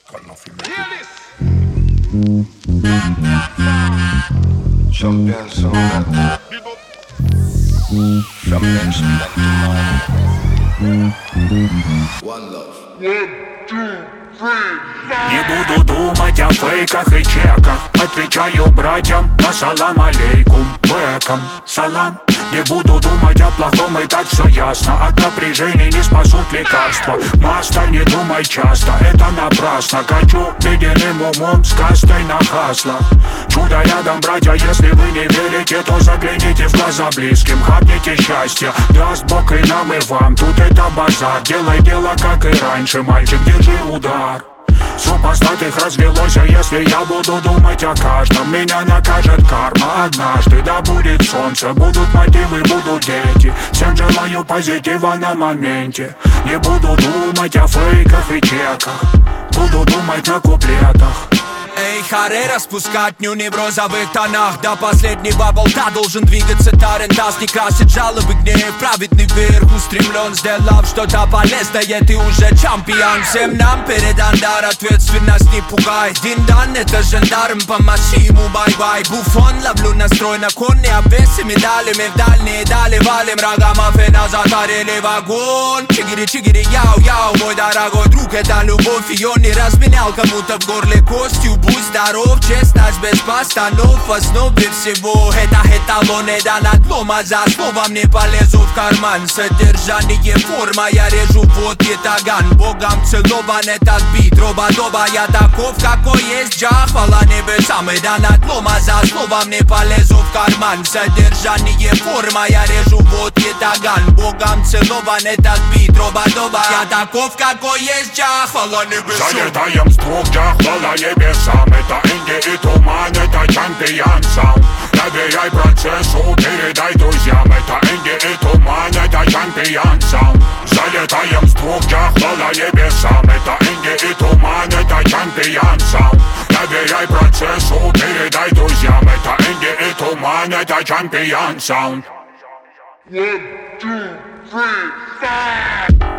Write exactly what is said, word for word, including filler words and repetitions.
Cause nothing make it. Champion sound. Champion sound. One love. One, two, three. Не буду думать о фейках и чеках. Отвечаю братьям на салам алейкум. Бэком, салам. Не буду думать о плохом, и так все ясно. От напряжения не спасут лекарства. Мастер, не думай часто, это напрасно. Качу ледяным умом с кастой на хаслах. Чудо рядом, братья, если вы не верите, то загляните в глаза близким. Хапните счастье, даст Бог и нам, и вам. Тут это базар, делай дело, как и раньше. Мальчик, держи удар. Супостатых развелось, а если я буду думать о каждом, меня накажет карма однажды. Да будет солнце, будут мотивы, будут дети. Всем желаю позитива на моменте. Не буду думать о фейках и чеках, буду думать на куплетах. Эй, харе распускать нюни в розовых тонах. До последнего болта должен двигаться тарантас. Не красит жалобы, гнев, праведный вверх устремлен. Сделав что-то полезное, ты уже чемпион. Всем нам передан дар, ответственность не пугай. Диндан, это жандарм, помаши ему бай-бай. Буфон, ловлю настрой на кон, не обвеси медалями в дальние дали. Валим рогомафы назад, орели вагон. Чигири-чигири, яу-яу, мой дорогой друг, это любовь. Ее не разменял кому-то в горле костью. Будь здоров, честность без постанов. В основе всего это эталоны, да надлома. За словом не полезу в карман. Содержание форма, я режу вот и таган. Богом целован этот бит, роба-доба. Я таков, какой есть, джа, хвала небесам. И да надлома, за словом не полезу в карман. Содержание форма, я режу вот и таган. Богом целован этот бит, роба-доба. Я таков, какой есть, джа, хвала небесам. Залетаем с двух, джа, хвала небесам. Это инди и туман, это чемпион саунд. Доверяй процессу, передай друзьям. Это инди и туман, это чемпион саунд. Залетаем с двух, джа, хвала небесам. Это инди и туман, это чемпион саунд. Доверяй процессу, передай друзьям. Это инди и туман, это чемпион саунд. One, two, three, four.